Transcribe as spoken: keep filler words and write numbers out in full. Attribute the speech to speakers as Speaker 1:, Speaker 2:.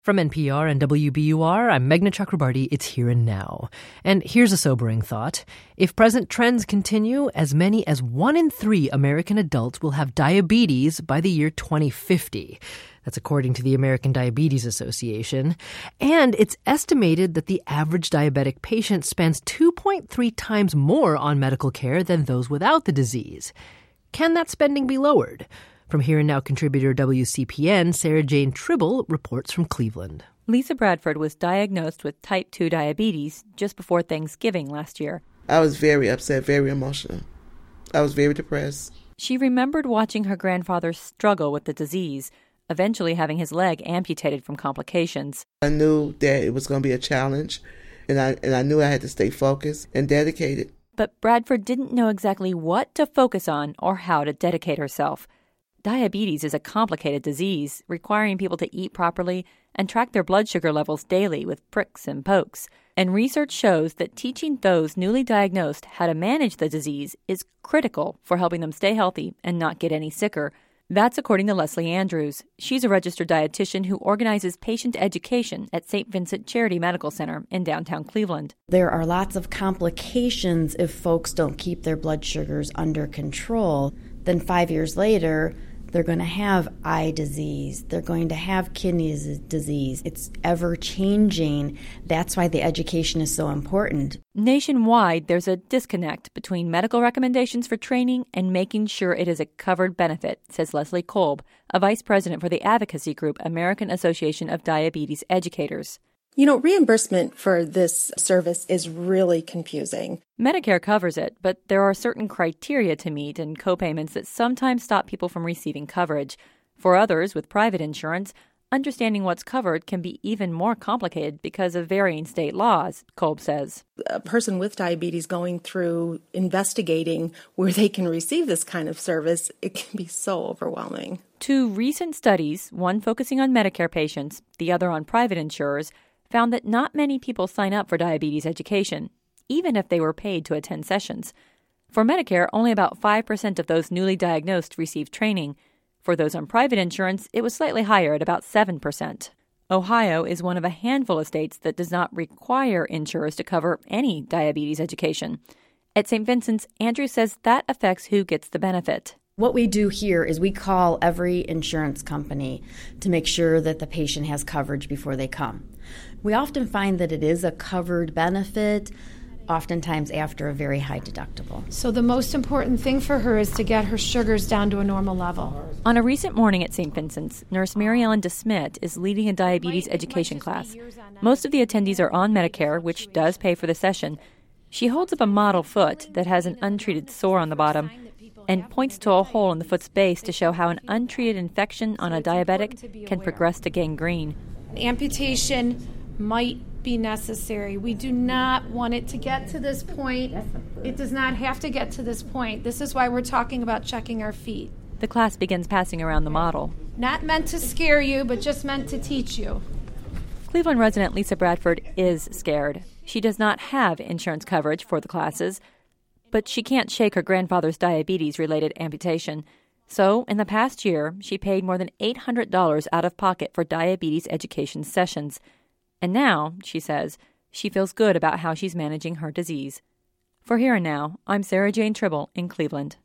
Speaker 1: From N P R and W B U R, I'm Meghna Chakrabarti. It's Here and Now. And here's a sobering thought. If present trends continue, as many as one in three American adults will have diabetes by the year twenty fifty. That's according to the American Diabetes Association. And it's estimated that the average diabetic patient spends two point three times more on medical care than those without the disease. Can that spending be lowered? From Here and Now contributor W C P N, Sarah Jane Tribble reports from Cleveland.
Speaker 2: Lisa Bradford was diagnosed with type two diabetes just before Thanksgiving last year.
Speaker 3: I was very upset, very emotional. I was very depressed.
Speaker 2: She remembered watching her grandfather struggle with the disease, eventually having his leg amputated from complications.
Speaker 3: I knew that it was going to be a challenge, and I, and I knew I had to stay focused and dedicated.
Speaker 2: But Bradford didn't know exactly what to focus on or how to dedicate herself. Diabetes is a complicated disease, requiring people to eat properly and track their blood sugar levels daily with pricks and pokes. And research shows that teaching those newly diagnosed how to manage the disease is critical for helping them stay healthy and not get any sicker. That's according to Leslie Andrews. She's a registered dietitian who organizes patient education at Saint Vincent Charity Medical Center in downtown Cleveland.
Speaker 4: There are lots of complications if folks don't keep their blood sugars under control. Then five years later, they're going to have eye disease. They're going to have kidney disease. It's ever-changing. That's why the education is so important.
Speaker 2: Nationwide, there's a disconnect between medical recommendations for training and making sure it is a covered benefit, says Leslie Kolb, a vice president for the advocacy group American Association of Diabetes Educators.
Speaker 5: You know, reimbursement for this service is really confusing.
Speaker 2: Medicare covers it, but there are certain criteria to meet and copayments that sometimes stop people from receiving coverage. For others with private insurance, understanding what's covered can be even more complicated because of varying state laws, Kolb says.
Speaker 5: A person with diabetes going through investigating where they can receive this kind of service, it can be so overwhelming.
Speaker 2: Two recent studies, one focusing on Medicare patients, the other on private insurers, found that not many people sign up for diabetes education, even if they were paid to attend sessions. For Medicare, only about five percent of those newly diagnosed receive training. For those on private insurance, it was slightly higher at about seven percent. Ohio is one of a handful of states that does not require insurers to cover any diabetes education. At Saint Vincent's, Andrew says that affects who gets the benefit.
Speaker 4: What we do here is we call every insurance company to make sure that the patient has coverage before they come. We often find that it is a covered benefit, oftentimes after a very high deductible.
Speaker 6: So the most important thing for her is to get her sugars down to a normal level.
Speaker 2: On a recent morning at Saint Vincent's, Nurse Mary Ellen DeSmit is leading a diabetes education class. Most of the attendees are on Medicare, which does pay for the session. She holds up a model foot that has an untreated sore on the bottom and points to a hole in the foot's base to show how an untreated infection on a diabetic can progress to gangrene.
Speaker 6: Amputation might be necessary. We do not want it to get to this point. It does not have to get to this point. This is why we're talking about checking our feet.
Speaker 2: The class begins passing around the model.
Speaker 6: Not meant to scare you, but just meant to teach you.
Speaker 2: Cleveland resident Lisa Bradford is scared. She does not have insurance coverage for the classes, but she can't shake her grandfather's diabetes-related amputation. So, in the past year, she paid more than eight hundred dollars out of pocket for diabetes education sessions. And now, she says, she feels good about how she's managing her disease. For Here and Now, I'm Sarah Jane Tribble in Cleveland.